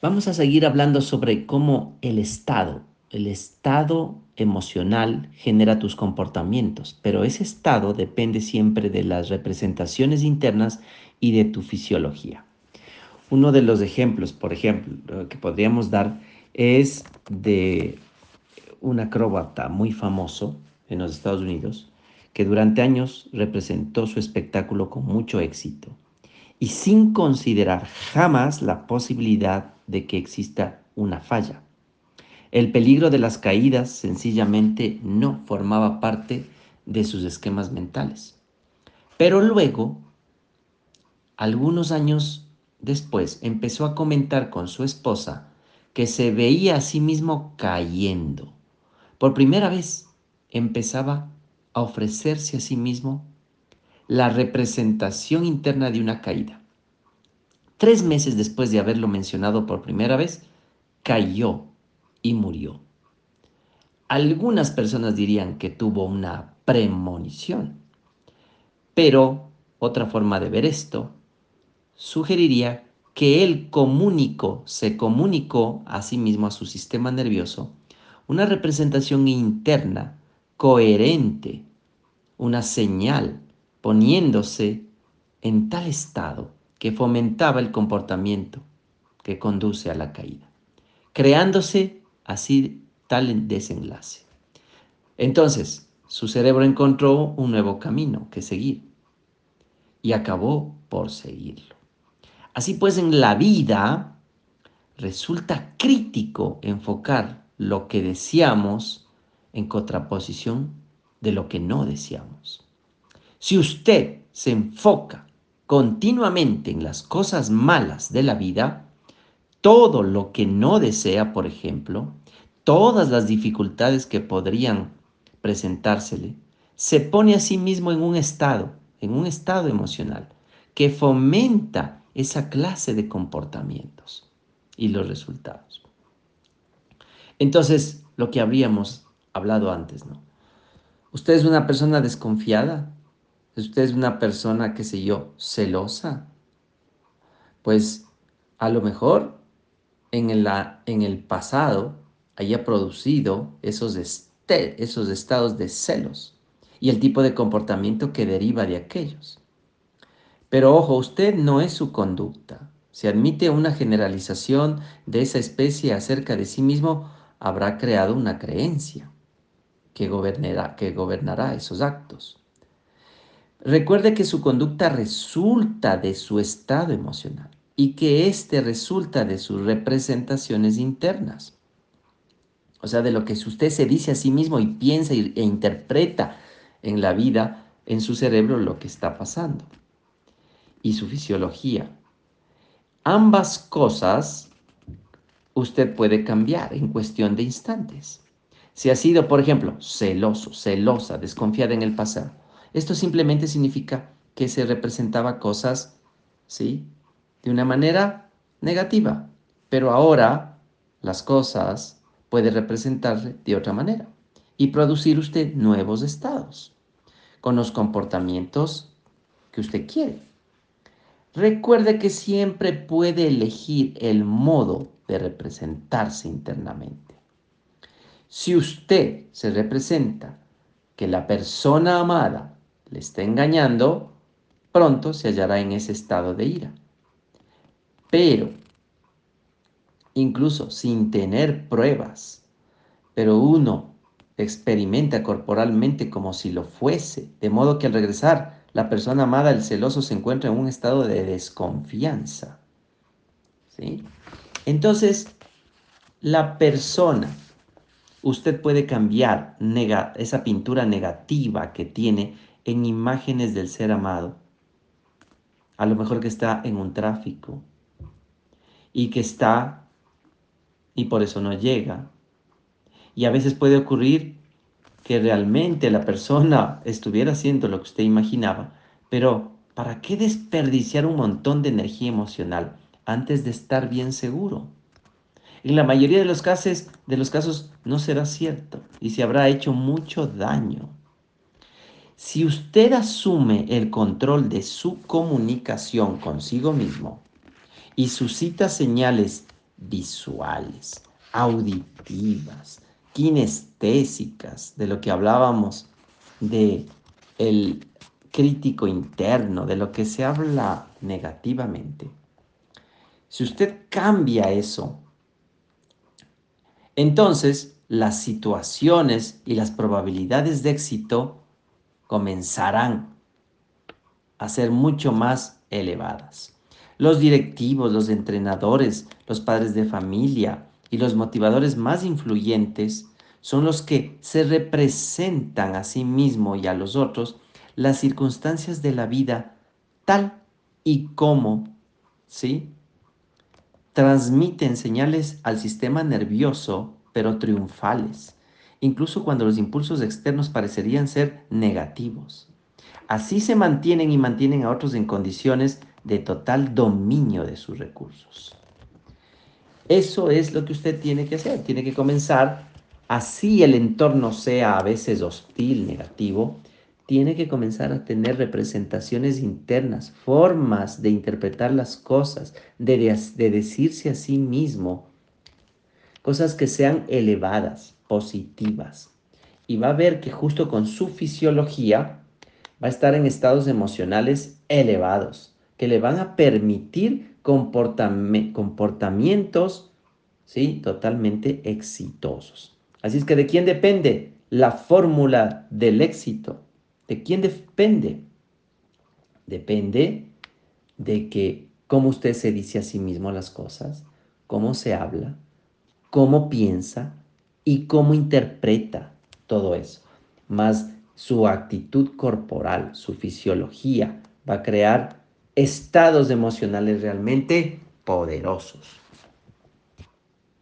Vamos a seguir hablando sobre cómo el estado emocional genera tus comportamientos, pero ese estado depende siempre de las representaciones internas y de tu fisiología. Uno de los ejemplos, por ejemplo, que podríamos dar es de un acróbata muy famoso en los Estados Unidos que durante años representó su espectáculo con mucho éxito y sin considerar jamás la posibilidad de que exista una falla. El peligro de las caídas sencillamente no formaba parte de sus esquemas mentales. Pero luego, algunos años después, empezó a comentar con su esposa que se veía a sí mismo cayendo. Por primera vez empezaba a ofrecerse a sí mismo la representación interna de una caída. 3 meses después de haberlo mencionado por primera vez, cayó y murió. Algunas personas dirían que tuvo una premonición, pero otra forma de ver esto sugeriría que él se comunicó a sí mismo, a su sistema nervioso, una representación interna coherente, una señal, poniéndose en tal estado que fomentaba el comportamiento que conduce a la caída, creándose así tal desenlace. Entonces, su cerebro encontró un nuevo camino que seguir y acabó por seguirlo. Así pues, en la vida resulta crítico enfocar lo que deseamos en contraposición de lo que no deseamos. Si usted se enfoca continuamente en las cosas malas de la vida, todo lo que no desea, por ejemplo, todas las dificultades que podrían presentársele, se pone a sí mismo en un estado emocional que fomenta esa clase de comportamientos y los resultados. Entonces, lo que habríamos hablado antes, ¿no? Usted es una persona desconfiada, usted es una persona, qué sé yo, celosa, pues a lo mejor en el pasado haya producido esos estados de celos y el tipo de comportamiento que deriva de aquellos. Pero ojo, usted no es su conducta. Si admite una generalización de esa especie acerca de sí mismo, habrá creado una creencia que gobernará esos actos. Recuerde que su conducta resulta de su estado emocional y que éste resulta de sus representaciones internas. O sea, de lo que usted se dice a sí mismo y piensa e interpreta en la vida, en su cerebro, lo que está pasando y su fisiología. Ambas cosas usted puede cambiar en cuestión de instantes. Si ha sido, por ejemplo, celoso, celosa, desconfiada en el pasado, esto simplemente significa que se representaba cosas, ¿sí? De una manera negativa, pero ahora las cosas puede representarse de otra manera y producir usted nuevos estados con los comportamientos que usted quiere. Recuerde que siempre puede elegir el modo de representarse internamente. Si usted se representa que la persona amada le está engañando, pronto se hallará en ese estado de ira. Pero, incluso sin tener pruebas, pero uno experimenta corporalmente como si lo fuese, de modo que al regresar, la persona amada, el celoso, se encuentra en un estado de desconfianza. ¿Sí? Entonces, la persona, usted puede cambiar esa pintura negativa que tiene en imágenes del ser amado. A lo mejor que está en un tráfico y que está y por eso no llega. Y a veces puede ocurrir que realmente la persona estuviera haciendo lo que usted imaginaba, pero ¿para qué desperdiciar un montón de energía emocional antes de estar bien seguro? En la mayoría de los casos no será cierto y se habrá hecho mucho daño. Si usted asume el control de su comunicación consigo mismo y suscita señales visuales, auditivas, kinestésicas, de lo que hablábamos de el crítico interno, de lo que se habla negativamente. Si usted cambia eso, entonces las situaciones y las probabilidades de éxito comenzarán a ser mucho más elevadas. Los directivos, los entrenadores, los padres de familia y los motivadores más influyentes son los que se representan a sí mismos y a los otros las circunstancias de la vida tal y como, ¿sí? Transmiten señales al sistema nervioso, pero triunfales, incluso cuando los impulsos externos parecerían ser negativos. Así se mantienen y mantienen a otros en condiciones de total dominio de sus recursos. Eso es lo que usted tiene que hacer. Tiene que comenzar, así el entorno sea a veces hostil, negativo, tiene que comenzar a tener representaciones internas, formas de interpretar las cosas, de decirse a sí mismo cosas que sean elevadas, positivas. Y va a ver que justo con su fisiología va a estar en estados emocionales elevados, que le van a permitir comportamientos, ¿sí? Totalmente exitosos. Así es que ¿de quién depende la fórmula del éxito? ¿De quién depende? Depende de que cómo usted se dice a sí mismo las cosas, cómo se habla, cómo piensa y cómo interpreta todo eso. Más su actitud corporal, su fisiología, va a crear estados emocionales realmente poderosos.